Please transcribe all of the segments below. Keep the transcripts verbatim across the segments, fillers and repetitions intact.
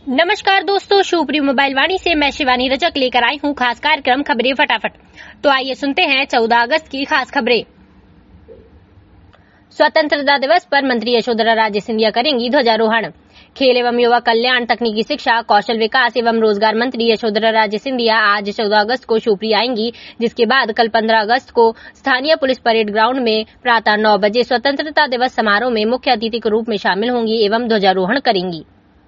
नमस्कार दोस्तों, शिवपुरी मोबाइल वाणी से मैं शिवानी रजक लेकर आई हूँ खास कार्यक्रम खबरें फटाफट। तो आइए सुनते हैं चौदह अगस्त की खास खबरें। स्वतंत्रता दिवस पर मंत्री यशोधरा राजे सिंधिया करेंगी ध्वजारोहण। खेल एवं युवा कल्याण, तकनीकी शिक्षा, कौशल विकास एवं रोजगार मंत्री यशोधरा राजे सिंधिया आज चौदह अगस्त को शिवपुरी आएंगी, जिसके बाद कल पंद्रह अगस्त को स्थानीय पुलिस परेड ग्राउंड में प्रातः नौ बजे स्वतंत्रता दिवस समारोह में मुख्य अतिथि के रूप में शामिल होंगी एवं ध्वजारोहण करेंगी।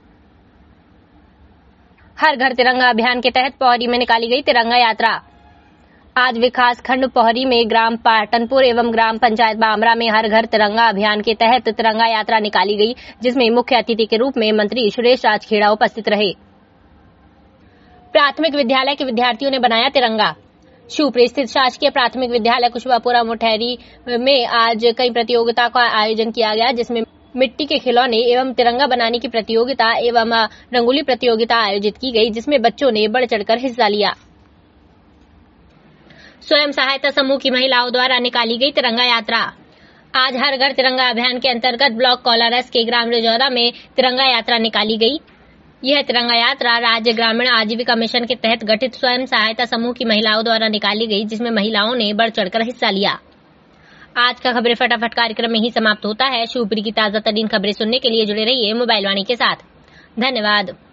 हर घर तिरंगा अभियान के तहत पोहरी में निकाली गई तिरंगा यात्रा। आज विकास खंड पोहरी में ग्राम पाटनपुर एवं ग्राम पंचायत बामरा में हर घर तिरंगा अभियान के तहत तिरंगा यात्रा निकाली गई, जिसमें मुख्य अतिथि के रूप में मंत्री सुरेश राजखेड़ा उपस्थित रहे। प्राथमिक विद्यालय के विद्यार्थियों ने बनाया तिरंगा। शिवपुरी स्थित शासकीय प्राथमिक विद्यालय कुशवापुरा मोठेरी में आज कई प्रतियोगिता का आयोजन किया गया, जिसमें मिट्टी के खिलौने एवं तिरंगा बनाने की प्रतियोगिता एवं रंगोली प्रतियोगिता आयोजित की गई, जिसमें बच्चों ने बढ़ चढ़कर हिस्सा लिया। स्वयं सहायता समूह की महिलाओं द्वारा निकाली गई तिरंगा यात्रा। आज हर घर तिरंगा अभियान के अंतर्गत ब्लॉक कोलारस के ग्राम रिजौरा में तिरंगा यात्रा निकाली गई। यह तिरंगा यात्रा राज्य ग्रामीण आजीविका मिशन के तहत गठित स्वयं सहायता समूह की महिलाओं द्वारा निकाली गई, जिसमें महिलाओं ने बढ़ चढ़कर हिस्सा लिया। आज का खबरें फटाफट कार्यक्रम में ही समाप्त होता है। शिवपुरी की ताजा तरीन खबरें सुनने के लिए जुड़े रहिए मोबाइल वाणी के साथ। धन्यवाद।